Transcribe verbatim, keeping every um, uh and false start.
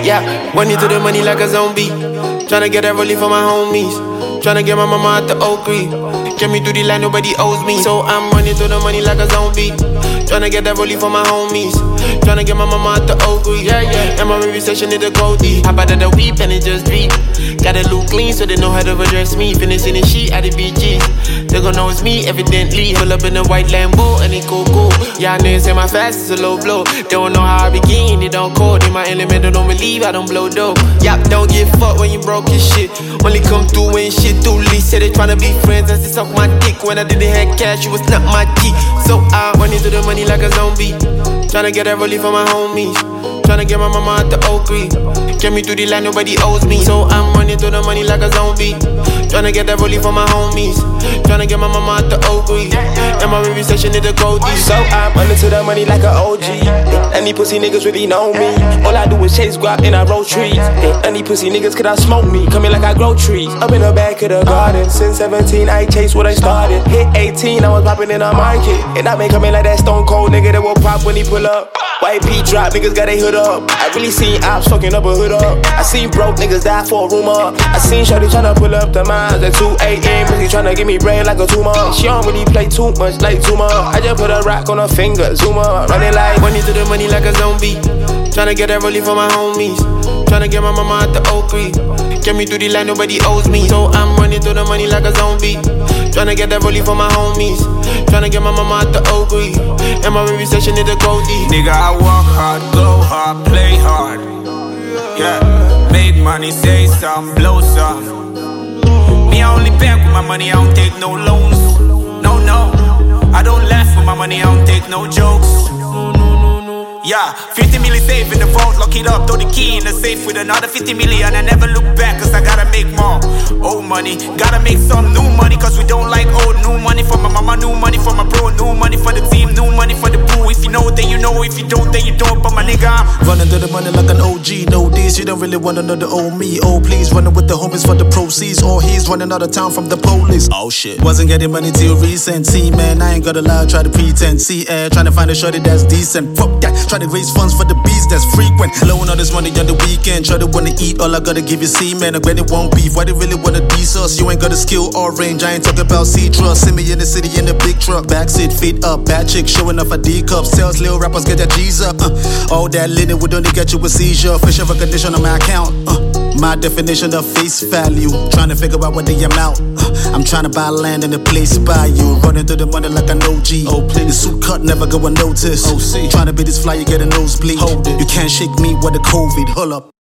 Yeah, run into the money like a zombie. Tryna get that relief for my homies. Tryna get my mama out the Oak Creek. Get me through the line, nobody owes me. So I'm running through the money like a zombie. Tryna get that relief for my homies. Tryna get my mama out the Oak Creek. Yeah, yeah. And my review session is the Goldie. Hop out of the weep and it just beat. Gotta look clean so they know how to address me. Finishing the sheet at the B Gs. They gon' know it's me, evidently. Pull up in a white Lambo and it go go. Y'all niggas say my fast is a low blow. They don't know how I begin, it don't code. In my element, don't believe I don't blow dope. Yup, don't give fuck when you broke your shit. Only come through when shit too lit. Say they tryna be friends and they suck my dick. When I didn't have cash, you was not my G. So I run into the money like a zombie. Tryna get that relief for my homies. Tryna get my mama out the Oak Creek. Get me through the line, nobody owes me. So I'm running through the money like a zombie. Tryna get that relief for my homies. Tryna get my mama out the Oak Creek. And my review session is the Goldie. So I'm running to the money like an O G. And these pussy niggas really know me. All I do is chase guap and I roll trees. And these pussy niggas could I smoke me. Coming like I grow trees. Up in the back of the garden. Since seventeen I chase what I started. Hit eighteen I was popping in the market. And I been coming like that stone cold nigga that will pop when he pull up. White P drop, niggas got they hood up. I really seen ops fucking up a hood up. I seen broke niggas die for a rumor. I seen shorty tryna pull up the mines at two a.m. Pussy tryna give me brain like a tumor. She don't really play too much like tumor. I just put a rock on her finger, zoomer. Running like running to the money like a zombie. Tryna get that relief for my homies. Tryna get my mama out the Oak Creek. Get me through the line, nobody owes me. So I'm running through the money like a zombie. Tryna get that relief for my homies. Tryna get my mama out the Oak Creek. And my review session is the Goldie. Nigga, I work hard, go hard, play hard. Yeah, make money, say some, blow some. Me, I only bank with my money, I don't take no loans. No, no, I don't laugh with my money, I don't take no jokes. Yeah, fifty million safe in the vault, lock it up, throw the key in the safe with another fifty million. I never look back, cause I gotta make more. Old money, gotta make some new money, cause we don't like old. New money for my mama, new money for my bro, new money for the team, new money for the boo. If you know, then you know, if you don't, then you don't. But my nigga, I'm running to the money like an O G. No this, you don't really wanna know the old me. Oh please, running with the homies for the proceeds. Or he's running out of town from the police. Oh shit, wasn't getting money till recent. See man, I ain't gotta lie, try to pretend. See air, trying to find a shorty that's decent. Fuck that, try to raise funds for the beats that's frequent. Blowing all this money on the weekend. Try to wanna eat, all I gotta give you semen. A granny won't beef, why they really wanna diss us? You ain't got a skill or range, I ain't talking about C-Trust. See me in the city in the big truck. Backseat, feet up, bad chick showing off a D-cup. Sales, little rappers get their G's up. uh, All that linen would only get you a seizure. Facial recognition on my account. uh, My definition of face value. Trying to figure out what the amount. uh, I'm trying to buy land in a place by you. Running through the money like an O G. Oh please, the suit cut never go unnoticed. O C, trying to be this fly, you get a nosebleed. Hold it, you can't shake me with the COVID. Hold up.